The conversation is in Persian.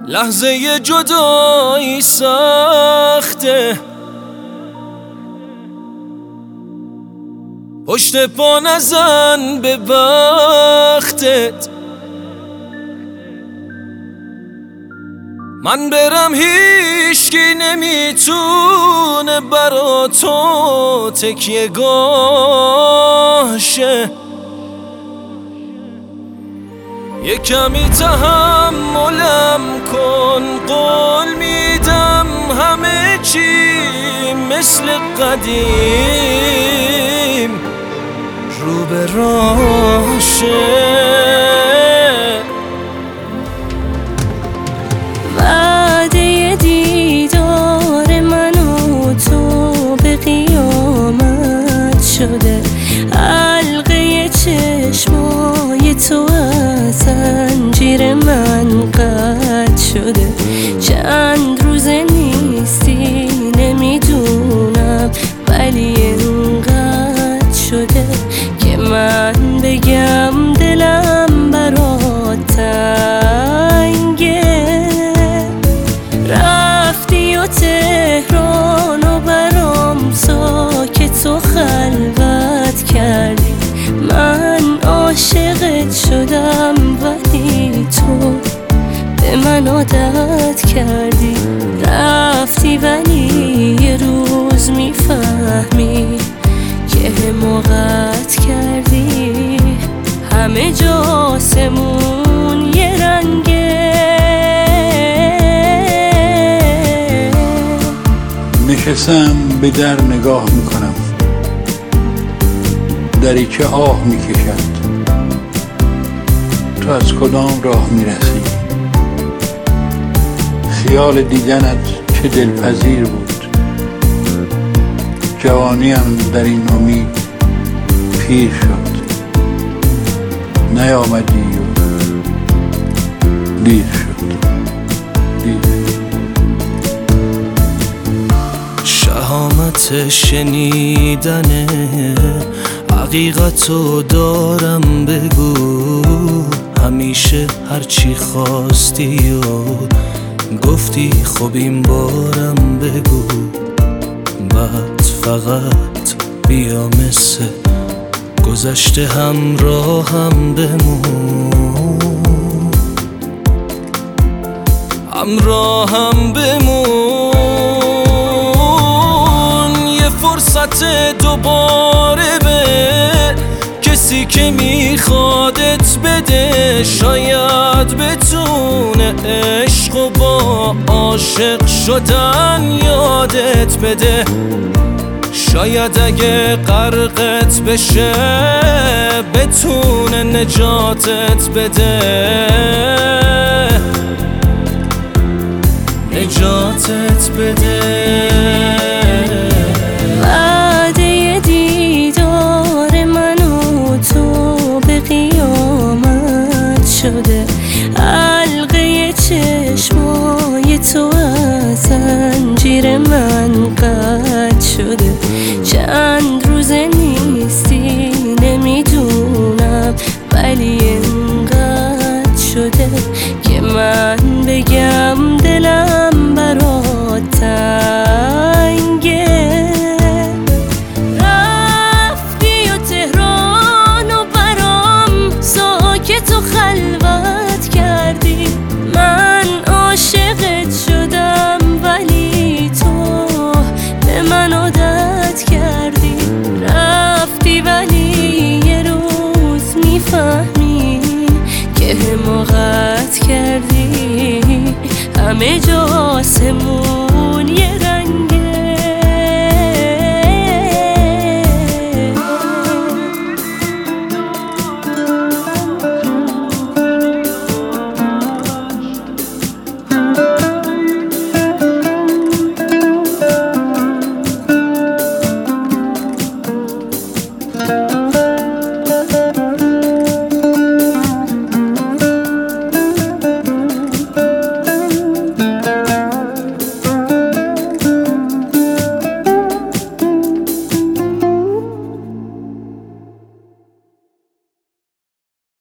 لحظه جدایی سخته، پشت پا نزن به بختت. من برم هیچکی نمیتونه برا تو تکیه گاه شه. یه کمی تحملم کن، قول میدم همه چی مثل قدیم رو به راه شه. وعده دیدار من و تو به قیامت شده، حلقه چشمای تو از زنجیر من قطع شده. چند روزه نیستی نمیدونم، ولی انقدر شده که من بگم دلم برات تنگه. رفتی و تهران و برام ساکت و خلوت کردی. من عاشقت شدم ولی تو به من عادت کردی. رفتی ولی یه روز میفهمی که حماقت کردی. همه جا آسمون یه رنگه. نشستم به در نگاه میکنم، دریچه آه میکشد. تو از کدام راه میرسی؟ خیال دیدنت چه دلپذیر بود. جوانیم در این امید پیر شد، نیامدی و دیر شد. شهامت شنیدن حقیقتو دارم، بگو همیشه هرچی خواستی و گفتی خب این بارم بگو. بعد فقط بیا مثل گذشته همراهم بمون، همراهم بمون. یه فرصت دوباره به کسی که میخوادت بده، شاید بتونه عشق و با عاشق شدن یادت بده. شاید اگه غرقت بشه بتونه نجاتت بده، نجاتت بده. وعده دیدار من و تو به قیامت شده، حلقه چشمای تو از زنجیر من قطع شده. چند روزه نیستی نمیدونم، ولی انقدر شده که من بگم دلم برات تنگه. رفتی و تهران و برام ساکت و خلوت کردی. من عاشقت شدم ولی تو به من عادت کردی. رفتی ولی یه روز میفهمی که حماقت کردی. همه جا آسمون